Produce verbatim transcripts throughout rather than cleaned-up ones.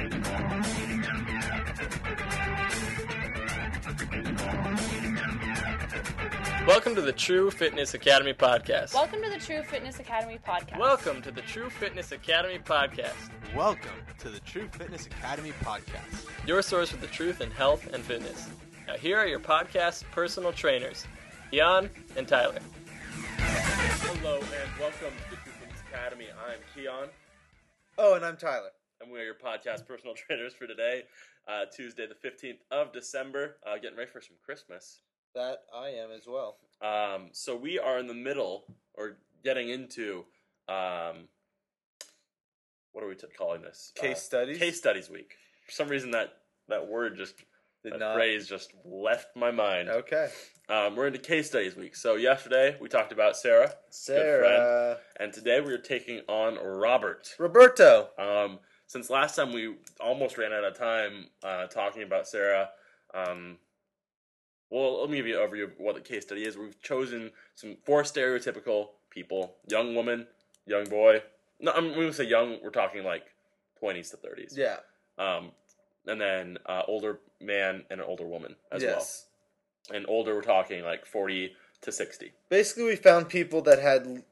Welcome to the True Fitness Academy podcast. Welcome to the True Fitness Academy podcast. Welcome to the True Fitness Academy podcast. Welcome to the True Fitness Academy podcast. Your source for the truth in health and fitness. Now here are your podcast personal trainers, Keon and Tyler. Hello and welcome to the True Fitness Academy. I'm Keon. Oh, and I'm Tyler. And we are your podcast personal trainers for today, uh, Tuesday the fifteenth of December, uh, getting ready for some Christmas. That I am as well. Um, so we are in the middle, or getting into, um, what are we t- calling this? Case uh, studies? Case studies week. For some reason that, that word just, Did that not. phrase just left my mind. Okay. Um, we're into case studies week. So yesterday we talked about Sarah, good Sarah. friend, and today we're taking on Robert. Roberto. Um, since last time we almost ran out of time uh, talking about Sarah, um, well, let me give you an overview of what the case study is. We've chosen some four stereotypical people: young woman, young boy. No, I'm when we say young, we're talking like twenties to thirties. Yeah. Um, and then uh, older man and an older woman as yes. well. And older, we're talking like forty to sixty. Basically, we found people that had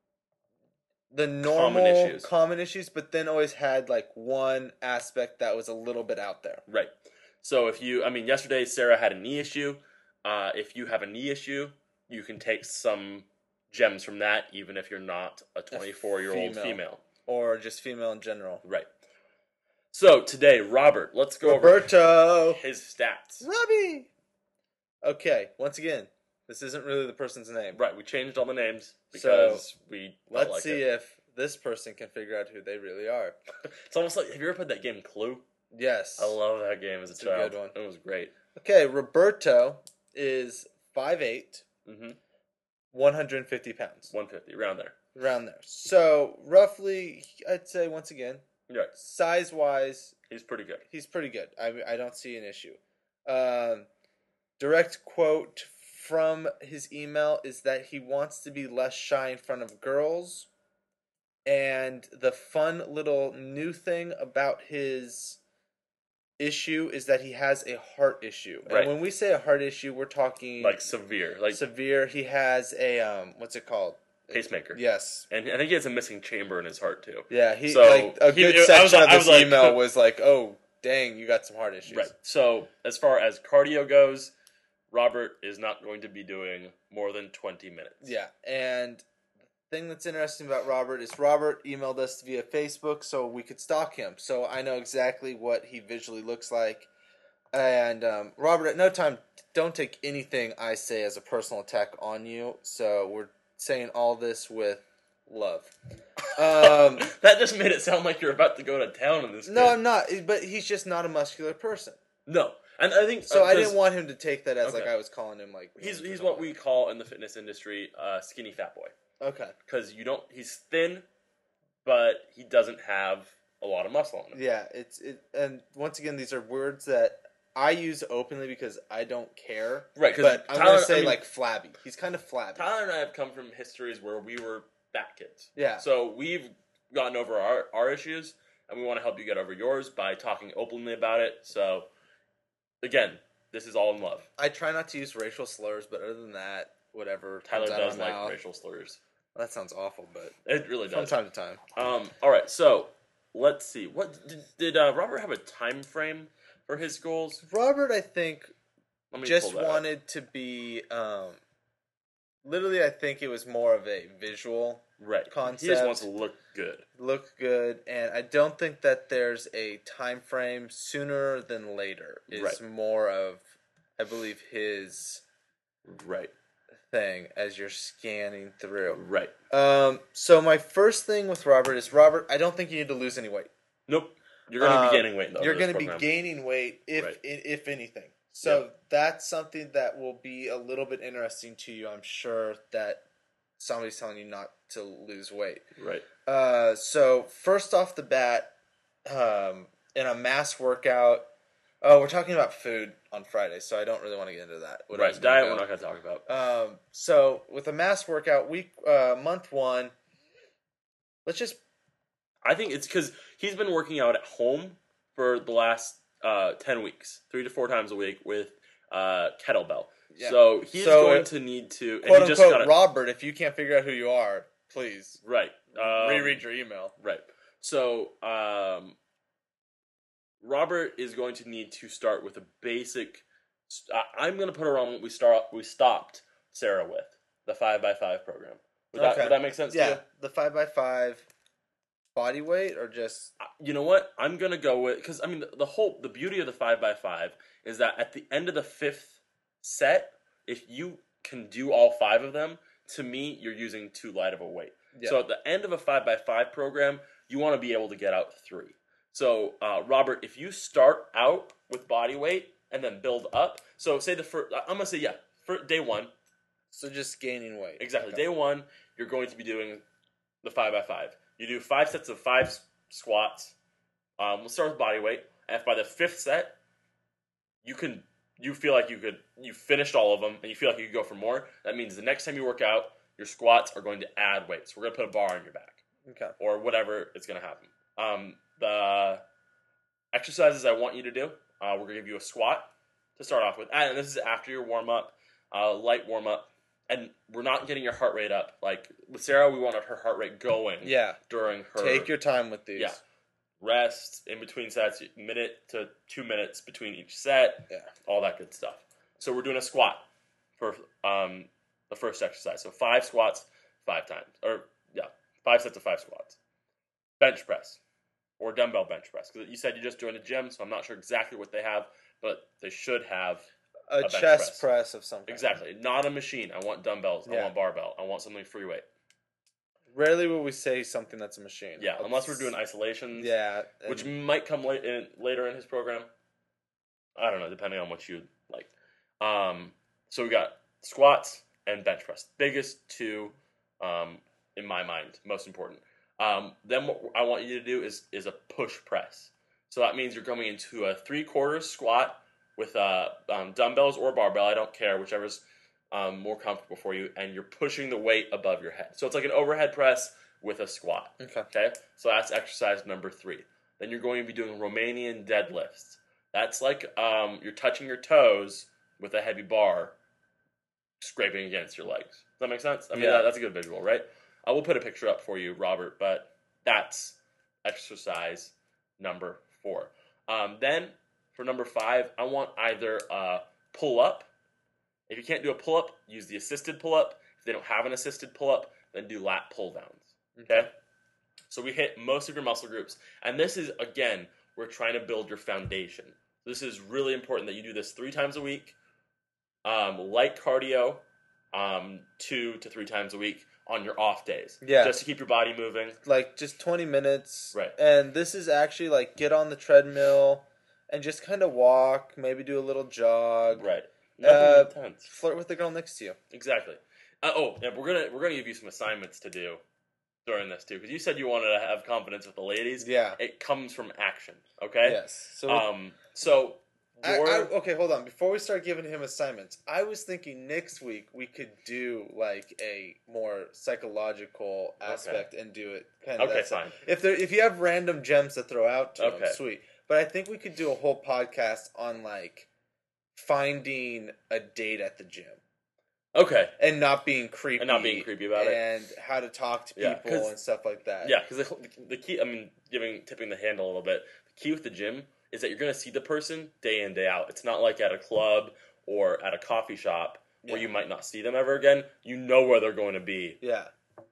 the normal Common issues. common issues, but then always had like one aspect that was a little bit out there. Right. So if you, I mean, yesterday Sarah had a knee issue. Uh, if you have a knee issue, you can take some gems from that, even if you're not a twenty-four-year-old female. female. Or just female in general. Right. So today, Robert, let's go Roberto. over his stats. Robbie. Okay, once again, this isn't really the person's name. Right, we changed all the names because we felt Let's like see it. if this person can figure out who they really are. It's almost like, have you ever played that game Clue? Yes. I love that game as a It's a child. good one. It was great. Okay, Roberto is five eight, Mm-hmm. one hundred fifty pounds. one fifty, around there. Around there. So, roughly, I'd say, once again, Right. size-wise, He's pretty good. he's pretty good. I, I don't see an issue. Um, direct quote from his email is that he wants to be less shy in front of girls. And the fun little new thing about his issue is that he has a heart issue. And Right. when we say a heart issue, we're talking Like severe. Like severe. He has a um what's it called? pacemaker. Yes. And I think he has a missing chamber in his heart, too. Yeah, he So, like a he- good I was section like- of I this was like- email was like, "Oh, dang, you got some heart issues." Right. So, as far as cardio goes, Robert is not going to be doing more than twenty minutes. Yeah, and the thing that's interesting about Robert is Robert emailed us via Facebook so we could stalk him. So I know exactly what he visually looks like. And um, Robert, at no time, don't take anything I say as a personal attack on you. So we're saying all this with love. Um, That just made it sound like you're about to go to town in this no, kid. I'm not. But he's just not a muscular person. No. And I think... So uh, I 'cause didn't want him to take that as Okay. like I was calling him like... He's, names or he's what something. we call in the fitness industry uh, skinny fat boy. Okay. Because you don't... He's thin, but he doesn't have a lot of muscle on him. Yeah, it's it, and once again, these are words that I use openly because I don't care. Right, 'cause but I'm Tyler- gonna say I mean- like flabby. He's kind of flabby. Tyler and I have come from histories where we were fat kids. Yeah. So we've gotten over our, our issues, and we want to help you get over yours by talking openly about it. So, again, this is all in love. I try not to use racial slurs, but other than that, whatever. Tyler comes out of does my like mouth- racial slurs. That sounds awful, but It really from does. time to time. Um, all right, so let's see. What did, did uh, Robert have a time frame for his goals? Robert, I think, Let me just pull that up. wanted to be. Um, literally, I think it was more of a visual right. He concept. just wants to look good. look good, and I don't think that there's a time frame sooner than later. Is Right. more of, I believe, his Right. thing as you're scanning through. Right. Um, so my first thing with Robert is Robert. I don't think you need to lose any weight. Nope. You're going to Um, be gaining weight, though. You're going to be gaining weight if Right. i- if anything. So Yep. that's something that will be a little bit interesting to you. I'm sure that somebody's telling you not to lose weight. Right. Uh, so first off the bat, um, in a mass workout. Oh, we're talking about food on Friday, so I don't really want to get into that. What I was Right. gonna Diet, go. we're not going to talk about. Um, so with a mass workout week, uh, month one, let's just I think it's because he's been working out at home for the last uh, ten weeks, three to four times a week with uh, kettlebell. Yeah. So he's So, going uh, to need to, and Quote he just unquote, got Robert, if you can't figure out who you are, please right. Um, reread your email. Right. So, um, Robert is going to need to start with a basic. I- I'm going to put her on what we start. We stopped Sarah with the five by five program. Would that Okay. would that make sense? Yeah, To you? the five by five body weight or just You know what? I'm gonna go with because I mean the, the whole the beauty of the five by five is that at the end of the fifth set, if you can do all five of them, to me you're using too light of a weight. yeah. So at the end of a five by five program, you want to be able to get out three. So uh, Robert, if you start out with body weight and then build up, so say the first, I'm gonna say yeah, for day one, So just gaining weight. exactly. Okay. Day one, you're going to be doing the five by five. You do five sets of five s- squats. Um, we'll start with body weight. And if by the fifth set, you can, you feel like you could, you finished all of them, and you feel like you could go for more. That means the next time you work out, your squats are going to add weight. So we're going to put a bar on your back, Okay. or whatever is going to happen. Um, the exercises I want you to do, uh, we're going to give you a squat to start off with, and this is after your warm up, uh, light warm up. And we're not getting your heart rate up. Like with Sarah, we wanted her heart rate going Yeah. during her Take your time with these. yeah rest in between sets, minute to two minutes between each set, Yeah. all that good stuff. So we're doing a squat for um, the first exercise. So five squats, five times, or yeah, five sets of five squats. Bench press or dumbbell bench press because you said you just joined a gym, so I'm not sure exactly what they have, but they should have. A, bench chest press. press. of some kind. Exactly. Not a machine. I want dumbbells. I Yeah. want barbell. I want something free weight. Rarely will we say something that's a machine. Yeah, unless we're doing isolations, Yeah. which and- might come late in, later in his program. I don't know, depending on what you like. Um, so we got squats and bench press. Biggest two, um, in my mind, most important. Um, then what I want you to do is is a push press. So that means you're coming into a three quarters squat with uh, um, dumbbells or barbell. I don't care, whichever's um, more comfortable for you. And you're pushing the weight above your head. So it's like an overhead press with a squat. Okay. Okay, so that's exercise number three. Then you're going to be doing Romanian deadlifts. That's like um, you're touching your toes with a heavy bar, scraping against your legs. Does that make sense? I mean, Yeah. that, that's a good visual, right? I will put a picture up for you, Robert, but that's exercise number four. Um, then for number five, I want either a pull up. If you can't do a pull up, use the assisted pull up. If they don't have an assisted pull up, then do lat pull downs. Okay? So we hit most of your muscle groups. And this is, again, we're trying to build your foundation. This is really important that you do this three times a week. Um, light cardio, um, two to three times a week on your off days. Yeah. Just to keep your body moving. Like just twenty minutes. Right. And this is actually like get on the treadmill and just kind of walk, maybe do a little jog. Right. Nothing Uh, intense. Flirt with the girl next to you. Exactly. Uh, oh, yeah, we're gonna we're gonna give you some assignments to do during this too, because you said you wanted to have confidence with the ladies. Yeah. It comes from action. Okay. Yes. So Um. So. I, Your, I, okay, hold on. Before we start giving him assignments, I was thinking next week we could do like a more psychological aspect and do it kind of. Okay, that side. fine. If there, if you have random gems to throw out to Okay. him, sweet. But I think we could do a whole podcast on like finding a date at the gym okay. and not being creepy And not being creepy about it. and how to talk to Yeah, people 'cause- and stuff like that. Yeah, because the, the key, I mean, giving tipping the handle a little bit. The key with the gym is that you're going to see the person day in day out. It's not like at a club or at a coffee shop where Yeah. you might not see them ever again. You know where they're going to be. Yeah.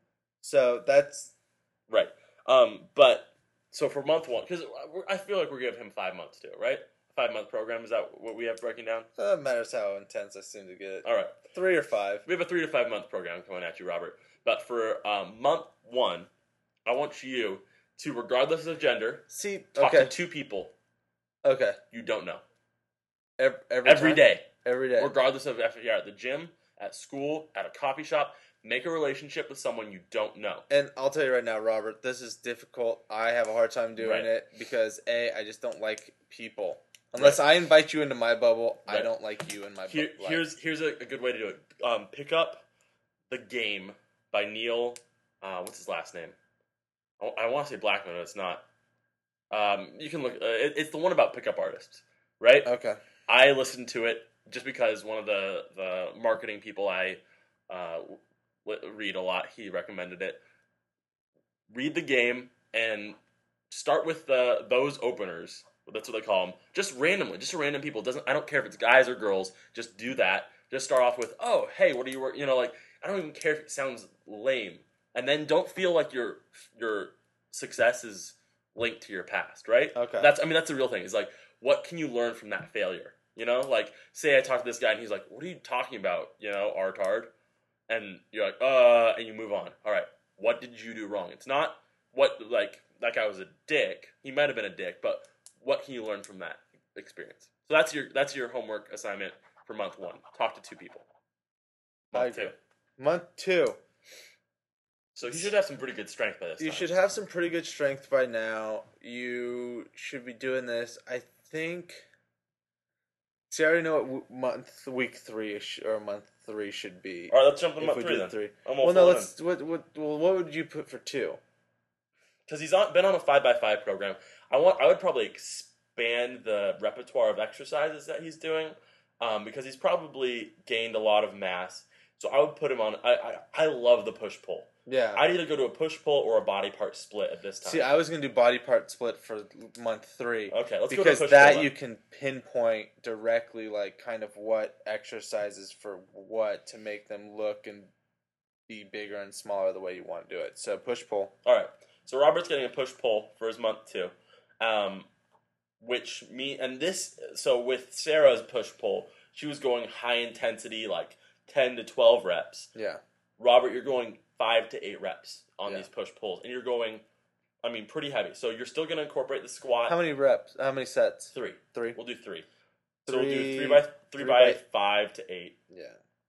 So that's Right. Um. But so for month one, because I feel like we're giving him five months to it, right? Five month program, is that what we have breaking down? uh, matters how intense I seem to get. All right. Three or five. We have a three to five month program coming at you, Robert. But for um, month one, I want you to, regardless of gender, See, talk okay, to two people okay. you don't know Every, every, every time? day, Every day. regardless of if you're at the gym, at school, at a coffee shop. Make a relationship with someone you don't know. And I'll tell you right now, Robert, this is difficult. I have a hard time doing Right. it because A, I just don't like people. Unless I invite you into my bubble, I Right. don't like you in my Here, bubble. here's here's a, a good way to do it. Um, pick up The Game by Neil. Uh, what's his last name? I, I want to say Blackman, but it's not. Um, you can look. Uh, it, it's the one about pickup artists, right? Okay. I listened to it just because one of the the marketing people I uh, read a lot, he recommended it. Read the game and start with the those openers. That's what they call them. Just randomly, just random people. Doesn't I don't care if it's guys or girls. Just do that. Just start off with, oh, hey, what are you? You know, like I don't even care if it sounds lame, and then don't feel like your your success is linked to your past, right? Okay. That's I mean that's the real thing. Is like, what can you learn from that failure? You know, like say I talk to this guy and he's like, what are you talking about? You know, artard, and you're like, uh, and you move on. All right, what did you do wrong? It's not what like that guy was a dick. He might have been a dick, but what can you learn from that experience? So that's your that's your homework assignment for month one. Talk to two people. Month I two. agree. Month two. So you should have some pretty good strength by this You time. should have some pretty good strength by now. You should be doing this. I think. See, I already know what w- month, week three sh- or month three should be. All right, let's jump to if month we three did then. three. I'm all Well, no, for it let's. What, what, well, what would you put for two? Because he's on, been on a five by five program. I want. I would probably expand the repertoire of exercises that he's doing, um, because he's probably gained a lot of mass. So I would put him on. I I, I love the push pull. Yeah. I'd either go to a push pull or a body part split at this time. See, I was gonna do body part split for month three. Okay, let's go to because push that pull you then. can pinpoint directly, like kind of what exercises for what to make them look and be bigger and smaller the way you want to do it. So push pull. All right. So Robert's getting a push pull for his month two, um, which me and this. So with Sarah's push pull, she was going high intensity, like ten to twelve reps. Yeah. Robert, you're going five to eight reps on Yeah. these push pulls, and you're going, I mean, pretty heavy. So you're still going to incorporate the squat. How many reps? How many sets? Three. Three. We'll do three. So we'll do Three- three by three, three by, by- five to eight, Yeah.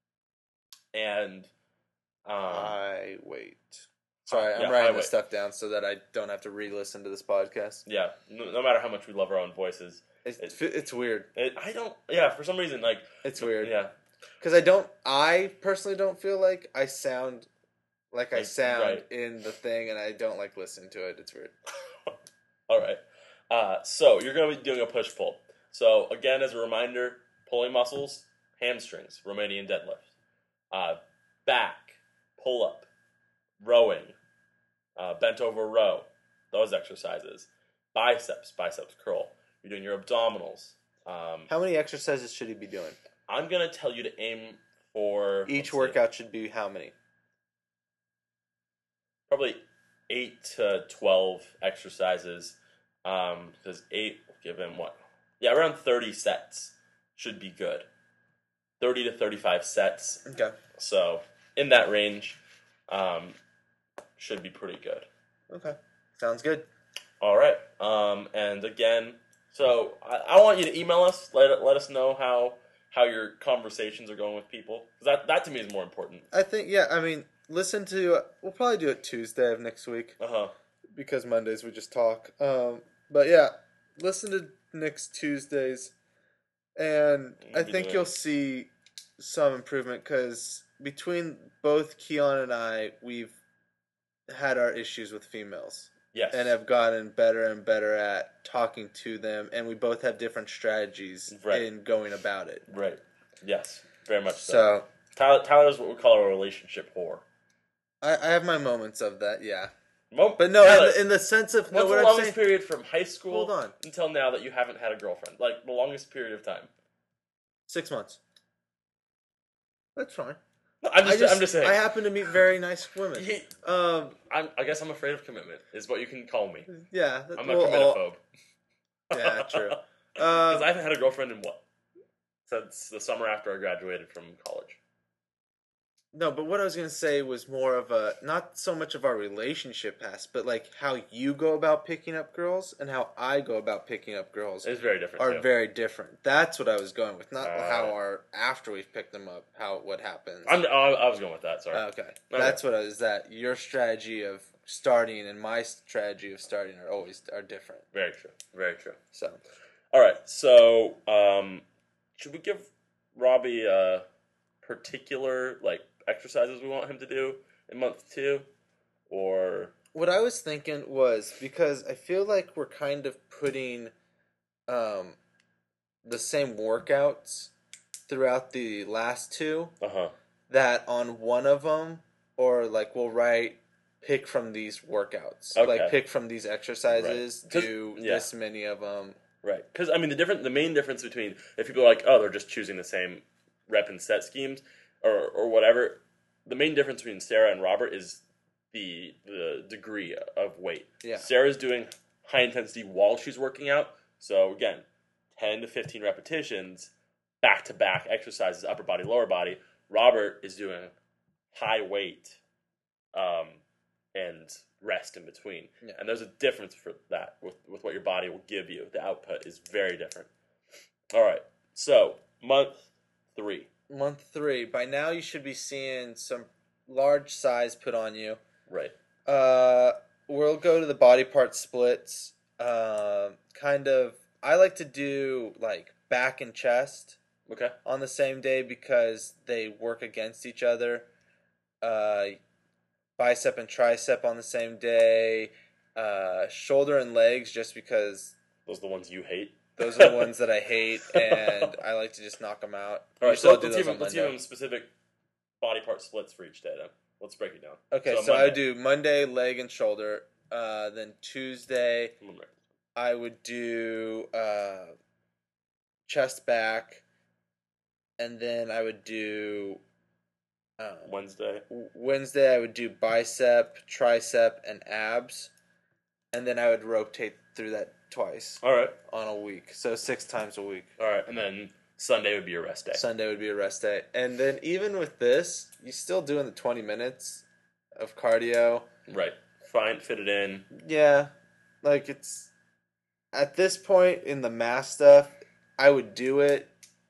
and um, I wait. Sorry, I'm yeah, writing I this wait. stuff down so that I don't have to re-listen to this podcast. yeah. No, no matter how much we love our own voices, It's It- it's weird. it, I don't. Yeah, for some reason, like It's weird. Yeah, Because I don't, I personally don't feel like I sound like I Like, sound right. in the thing, and I don't like listening to it. It's weird. All right. Uh, so you're going to be doing a push pull. So again, as a reminder, pulling muscles, hamstrings, Romanian deadlift, uh, back, pull up, rowing, uh, bent over row, those exercises, biceps, biceps curl. You're doing your abdominals. Um, How many exercises should he be doing? I'm going to tell you to aim for let's Each see, workout should be how many? probably eight to twelve exercises. Um, because eight will give him what? Yeah, around thirty sets should be good. Thirty to thirty-five sets. Okay. So in that range, um, should be pretty good. Okay. Sounds good. All right. Um, and again, so I, I want you to email us. Let let us know how how your conversations are going with people. 'Cause that that to me is more important. I think, yeah, I mean, listen to, we'll probably do it Tuesday of next week, Uh huh. because Mondays we just talk. Um, but yeah, listen to next Tuesdays, and I We'll be think doing- you'll see some improvement, because between both Keon and I, we've had our issues with females. Yes. And have gotten better and better at talking to them, and we both have different strategies Right. in going about it. Right. Yes. Very much so. So Tyler Tyler's what we call a relationship whore. I, I have my moments of that, yeah. Mo- But no, in Tyler, the, in the sense of no, what's what the I'm longest saying. period from high school Hold on. until now that you haven't had a girlfriend? Like the longest period of time. Six months. That's fine. No, I'm just, I just, I'm just saying. I happen to meet very nice women. He- Um, I'm, I guess I'm afraid of commitment. Is what you can call me. yeah. I'm a well, committophobe. yeah, true. Because Um, I haven't had a girlfriend in what? Since the summer after I graduated from college. no, but what I was gonna say was more of a not so much of our relationship past, but like how you go about picking up girls and how I go about picking up girls It's very different. are too. very different. That's what I was going with, not Uh, how our after we've picked them up, how what happens. I'm, I I was going with that. Sorry. okay, that's what I was. That your strategy of starting and my strategy of starting are always are different. Very true. Very true. So All right. So, um, should we give Robbie uh, particular like exercises we want him to do in month two, or what I was thinking was, because I feel like we're kind of putting um, the same workouts throughout the last two, Uh-huh. that on one of them, or like we'll write, pick from these workouts. Okay. Like pick from these exercises, Right. 'Cause- do yeah. this many of them. Right. Because, I mean, the different, the main difference between, if people are like, oh, they're just choosing the same rep and set schemes, or, or whatever, the main difference between Sarah and Robert is the the degree of weight. Yeah. Sarah's doing high intensity while she's working out. So, again, ten to fifteen repetitions, back-to-back exercises, upper body, lower body. Robert is doing high weight um, and rest in between. Yeah. And there's a difference for that with, with what your body will give you. The output is very different. All right. So, month three. Month three. By now, you should be seeing some large size put on you. Right. Uh, we'll go to the body part splits. Uh, kind of, I like to do like back and chest Okay. on the same day because they work against each other. Uh, bicep and tricep on the same day. Uh, shoulder and legs just because Those are the ones you hate. those are the ones that I hate, and I like to just knock them out. All right, Usually so I'll let's, do let's, those give them, on let's give Monday. them specific body part splits for each day, then. Let's break it down. Okay, so, I Monday. would do Monday, leg and shoulder. Uh, then Tuesday, I'm gonna break- I would do uh, chest back, and then I would do um, Wednesday. Wednesday. I would do bicep, tricep, and abs, and then I would rotate through that twice All right. on a week, so six times a week. All right. And then Sunday would be your rest day. Sunday would be a rest day, and then even with this, you're still doing the twenty minutes of cardio. Right. Fine. Fit it in. Yeah, like it's at this point in the mass stuff, I would do it.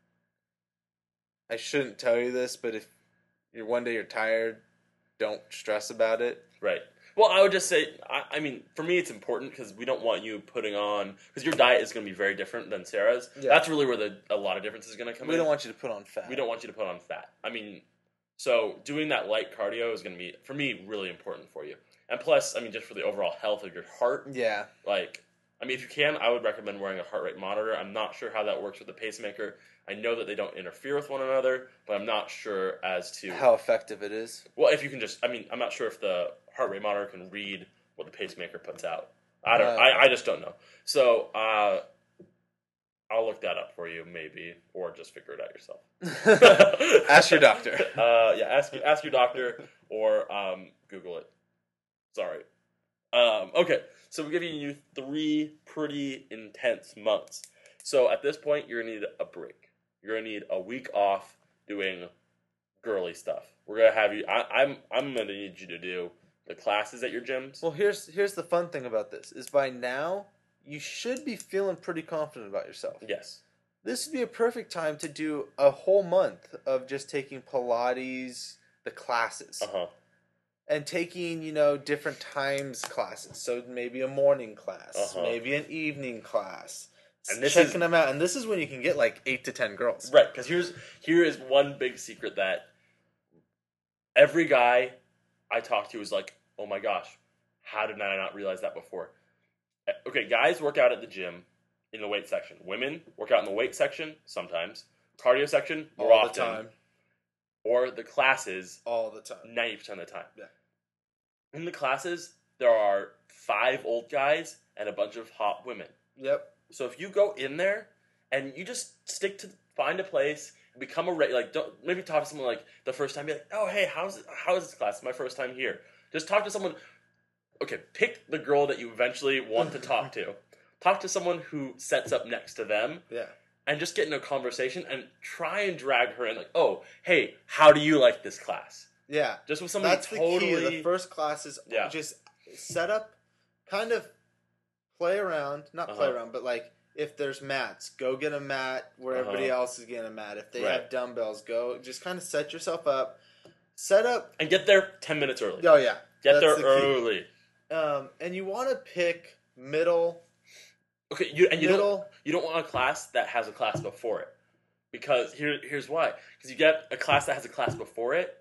I shouldn't tell you this, but if you're one day you're tired, don't stress about it. Right. Well, I would just say, I, I mean, for me, it's important because we don't want you putting on, because your diet is going to be very different than Sarah's. Yeah. That's really where the a lot of difference is going to come We in. don't want you to put on fat. We don't want you to put on fat. I mean, so doing that light cardio is going to be, for me, really important for you. And plus, I mean, just for the overall health of your heart, Yeah, like, I mean, if you can, I would recommend wearing a heart rate monitor. I'm not sure how that works with the pacemaker. I know that they don't interfere with one another, but I'm not sure as to how effective it is. well, if you can just, I mean, I'm not sure if the heart rate monitor can read what the pacemaker puts out. I don't. Uh, I, I just don't know. So uh, I'll look that up for you, maybe, or just figure it out yourself. Ask your doctor. Uh, yeah, ask ask your doctor or um, Google it. Sorry. Um, okay, so we're giving you three pretty intense months. So at this point, you're gonna need a break. You're gonna need a week off doing girly stuff. We're gonna have you. I, I'm I'm gonna need you to do the classes at your gyms. Well, here's here's the fun thing about this is by now you should be feeling pretty confident about yourself. Yes. This would be a perfect time to do a whole month of just taking Pilates, the classes, Uh huh. and taking, you know, different times classes. So maybe a morning class, Uh-huh. maybe an evening class. And this checking is- them out. And this is when you can get like eight to ten girls. Right. Because here's here is one big secret that every guy I talk to is like, oh my gosh, how did I not realize that before? Uh, Okay, guys work out at the gym in the weight section. Women work out in the weight section sometimes. Cardio section more All the often. time. Or the classes All the time. ninety percent of the time. Yeah. In the classes, there are five old guys and a bunch of hot women. Yep. So if you go in there and you just stick to find a place, become a re- like don't maybe talk to someone like the first time, be like, oh hey, how's it, how is this class? It's my first time here. Just talk to someone. Okay, pick the girl that you eventually want to talk to. Talk to someone who sets up next to them, Yeah. and just get in a conversation and try and drag her in. Like, oh hey, how do you like this class? Yeah. Just with somebody That's totally. the key. The first class is Yeah. just set up, kind of play around, not play Uh-huh. around, but like if there's mats, go get a mat where everybody Uh-huh. else is getting a mat. If they Right. have dumbbells, go just kind of set yourself up. Set up. and get there ten minutes early. Oh yeah, Get that's there the key. early. Um, and you want to pick middle, Okay, you and you don't middle. you don't want a class that has a class before it, because here here's why. Because you get a class that has a class before it,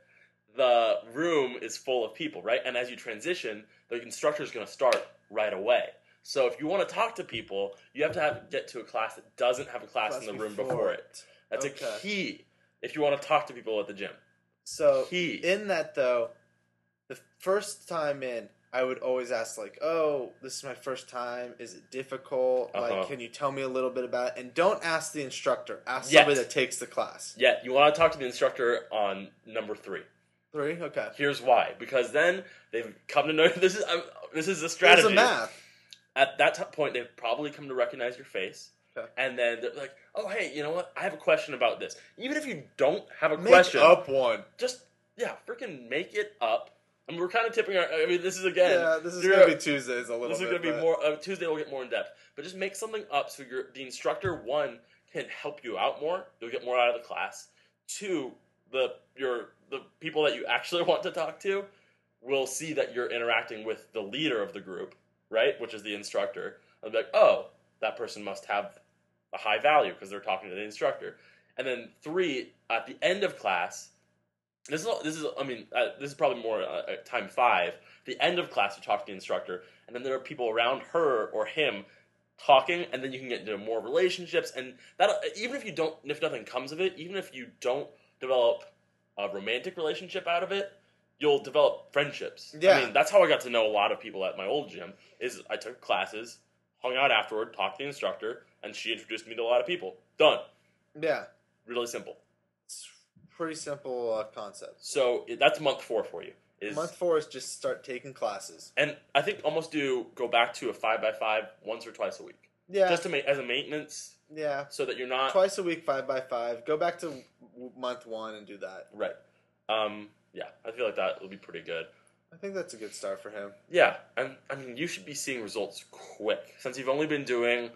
the room is full of people, right? And as you transition, the instructor is going to start right away. So if you want to talk to people, you have to have get to a class that doesn't have a class, Class in the room before. before it. That's Okay. a key if you want to talk to people at the gym. So Key. in that though, the first time in, I would always ask like, "Oh, this is my first time. Is it difficult? Uh-huh. Like, can you tell me a little bit about it?" And don't ask the instructor. Ask Yet. somebody that takes the class. Yeah, you want to talk to the instructor on number three. Three. Okay. Here's why: because then they've come to know this is um, this is a strategy. There's a math. At that t- point, they've probably come to recognize your face, Okay. and then they're like, "Oh, hey, you know what? I have a question about this." Even if you don't have a Make question, up one. just yeah, freaking make it up. I mean, we're kind of tipping our. I mean, this is again. Yeah, this is you're- gonna be Tuesdays a little This is bit. going to be but- more. Uh, Tuesday will get more in depth, but just make something up so your the instructor one can help you out more. You'll get more out of the class. Two, the your the people that you actually want to talk to will see that you're interacting with the leader of the group, right? Which is the instructor. They'll be like, oh, that person must have a high value because they're talking to the instructor. And then three, at the end of class, this is this is I mean uh, this is probably more uh, at time five. The end of class, you talk to the instructor, and then there are people around her or him talking, and then you can get into more relationships. And that even if you don't, if nothing comes of it, even if you don't develop a romantic relationship out of it, you'll develop friendships. Yeah. I mean, that's how I got to know a lot of people at my old gym. Is I took classes, hung out afterward, talked to the instructor, and she introduced me to a lot of people. Done. Yeah. Really simple. It's pretty simple uh, concept. So it, that's month four for you. Is Month four is just start taking classes. and I think almost do go back to a five by five once or twice a week, Yeah. just to make as a maintenance, yeah. so that you're not Twice a week, five by five. Go back to w- month one and do that. right. Um, yeah, I feel like that will be pretty good. I think that's a good start for him. Yeah, and I mean you should be seeing results quick since you've only been doing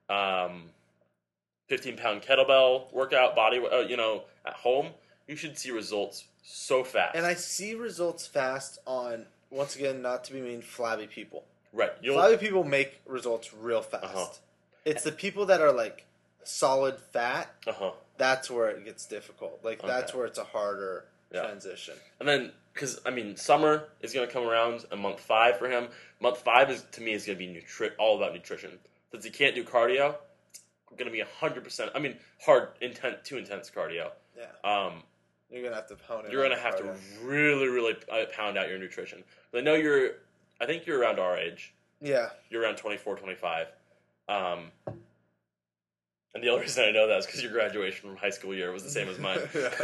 um, fifteen pound kettlebell workout body, uh, you know, at home. You should see results so fast. And I see results fast on, once again, not to be mean, flabby people. right, you'll Flabby people make results real fast. Uh-huh. It's the people that are like solid fat. uh huh. That's where it gets difficult. Like that's Okay. where it's a harder Yeah. transition. And then, because I mean, summer is going to come around, and month five for him. Month five is to me is going to be nutri- all about nutrition. Since he can't do cardio, it's going to be a hundred percent. I mean, hard, intense, too intense cardio. Yeah, Um, you're gonna have to hone it. you're on going to have to cardio. really, really uh, pound out your nutrition. But I know you're. I think you're around our age. Yeah, You're around twenty-four, twenty-five. Um, and the only reason I know that is because your graduation from high school year was the same as mine.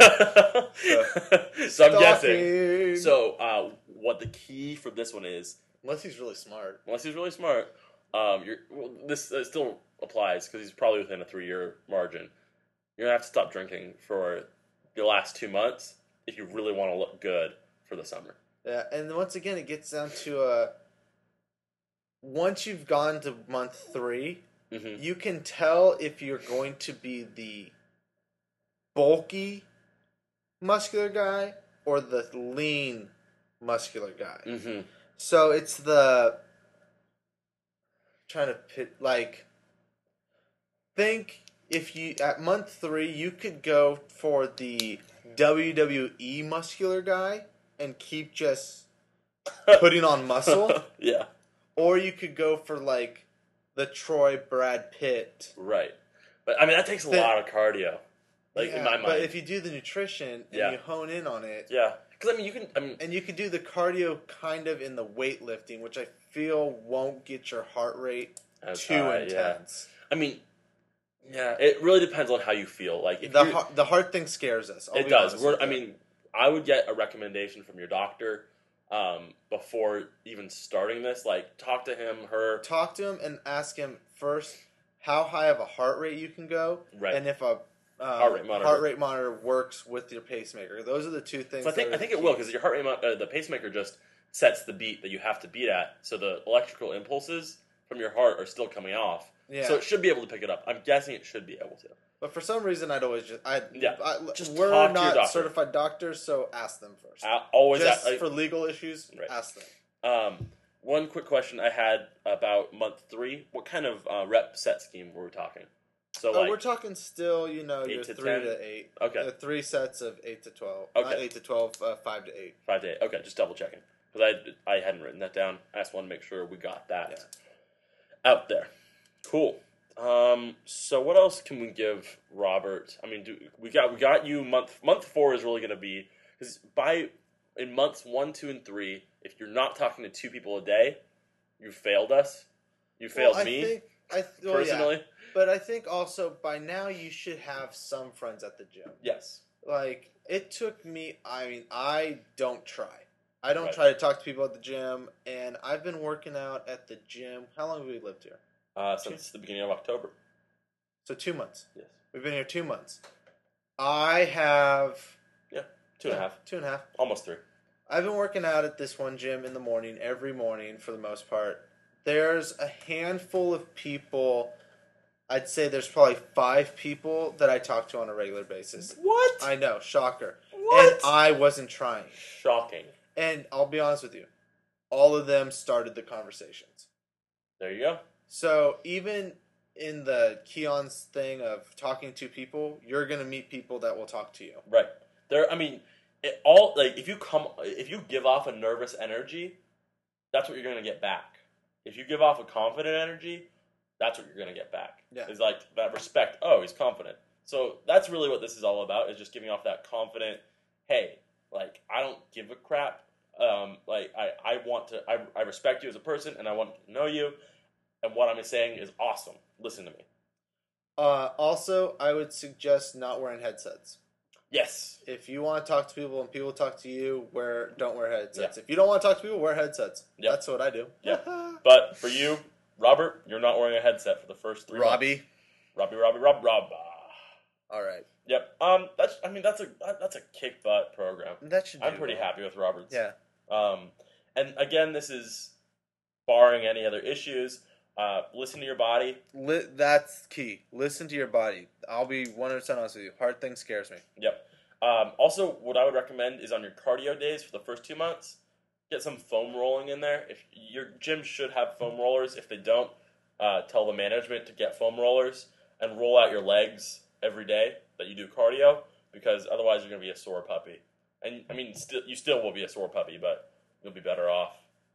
So I'm guessing. Stalking. So, uh, what the key for this one is, unless he's really smart. unless he's really smart, um, you're, well, this uh, still applies because he's probably within a three-year margin. You're gonna have to stop drinking for the last two months if you really want to look good for the summer. Yeah, and once again, it gets down to a. Once you've gone to month three, Mm-hmm. you can tell if you're going to be the bulky muscular guy or the lean muscular guy. Mm-hmm. So it's the trying to pit like think if you at month three you could go for the W W E muscular guy and keep just putting on muscle, Yeah. or you could go for like the Troy Brad Pitt. Right. But I mean that takes a The- lot of cardio. Like Yeah, in my mind. but if you do the nutrition and Yeah. you hone in on it, yeah. Because I mean you can. I mean and you could do the cardio kind of in the weightlifting, which I feel won't get your heart rate That's too high, yeah. intense. I mean. Yeah. It really depends on how you feel. Like if The you're- har- the hard thing scares us. I'll it be does. honest We're, with I you. mean, I would get a recommendation from your doctor um, before even starting this. Like, talk to him, her. talk to him and ask him first how high of a heart rate you can go, Right. and if a um, Heart rate monitor. heart rate monitor works with your pacemaker. Those are the two things. So I think that I are think the it will key. because your heart rate, mo- uh, the pacemaker just sets the beat that you have to beat at. So the electrical impulses from your heart are still coming off. Yeah. So it should be able to pick it up. I'm guessing it should be able to. But for some reason, I'd always just I Yeah, I, just we're talk to your not doctor. certified doctors, so ask them first. I always just at, like, for legal issues, Right. ask them. um, one quick question I had about month three. What kind of uh, rep set scheme were we talking? So Oh, like, we're talking still, you know, eight your to three ten? to eight. Okay. Uh, three sets of eight to twelve. Okay. Not eight to twelve, uh, five to eight. five to eight. Okay, just double checking because I I hadn't written that down. I just want to make sure we got that out there. Cool. Um, so what else can we give Robert? I mean, do, we got we got you month month four is really going to be because by in months one, two, and three, if you're not talking to two people a day, you failed us. You failed well, I me think, I, well, personally. Yeah. But I think also by now you should have some friends at the gym. Yes. Like, it took me, I mean, I don't try. I don't Right. try to talk to people at the gym, and I've been working out at the gym. How long have we lived here? Uh, since the beginning of October. So two months. Yes. We've been here two months. I have... Yeah. Two and a half. Two and a half. Almost three. I've been working out at this one gym in the morning, every morning for the most part. There's a handful of people... I'd say there's probably five people that I talk to on a regular basis. What? I know, shocker. What? And I wasn't trying. Shocking. And I'll be honest with you, all of them started the conversations. There you go. So even in the Keon's thing of talking to people, you're gonna meet people that will talk to you. Right. There. I mean, it all like if you come, if you give off a nervous energy, that's what you're gonna get back. If you give off a confident energy, that's what you're gonna get back. Yeah. It's like that respect. Oh, he's confident. So that's really what this is all about. Is just giving off that confident. Hey, like I don't give a crap. Um, like I, I want to. I, I respect you as a person, and I want to know you. And what I'm saying is awesome. Listen to me. Uh, also, I would suggest not wearing headsets. Yes. If you want to talk to people and people talk to you, wear don't wear headsets. Yeah. If you don't want to talk to people, wear headsets. Yep. That's what I do. Yeah. But for you, Robert, you're not wearing a headset for the first three. Robbie. months. Robbie, Robbie, Rob, Rob. All right. Yep. Um. That's. I mean, that's a that's a kick butt program. That should. I'm do pretty well. happy with Robert's. Yeah. Um. And again, this is barring any other issues. Uh, listen to your body. Li- that's key. Listen to your body. I'll be one hundred percent honest with you. Hard thing scares me. Yep. Um, also, what I would recommend is on your cardio days for the first two months, get some foam rolling in there. If your gym should have foam rollers, if they don't, uh, tell the management to get foam rollers and roll out your legs every day that you do cardio, because otherwise you're going to be a sore puppy. And I mean, still, you still will be a sore puppy, but you'll be better off.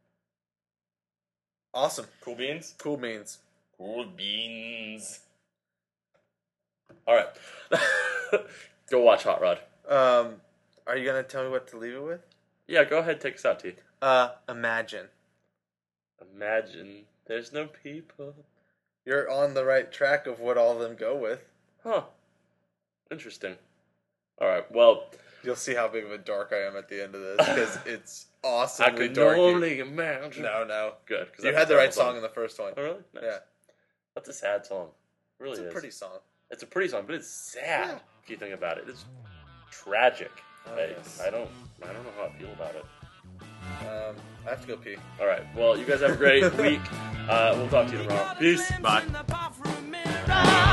Awesome. Cool beans? Cool beans. Cool beans. All right. Go watch Hot Rod. Um, are you gonna tell me what to leave it with? Yeah, go ahead, take us out, T. Uh, imagine. Imagine there's no people. You're on the right track of what all of them go with. Huh. Interesting. All right, well, You'll see how big of a dork I am at the end of this, because it's I awesomely could dorky. only imagine. No, no. Good. 'cause You that's had a the right terrible song in the first one. Oh, really? Nice. Yeah. That's a sad song. It really It's a is. pretty song. It's a pretty song, but it's sad. Yeah. If you think about it, it's tragic. Oh, I, yes. I don't, I don't know how I feel about it. Um, I have to go pee. All right. Well, you guys have a great week. Uh, we'll talk to you tomorrow. Peace. Bye. Bye.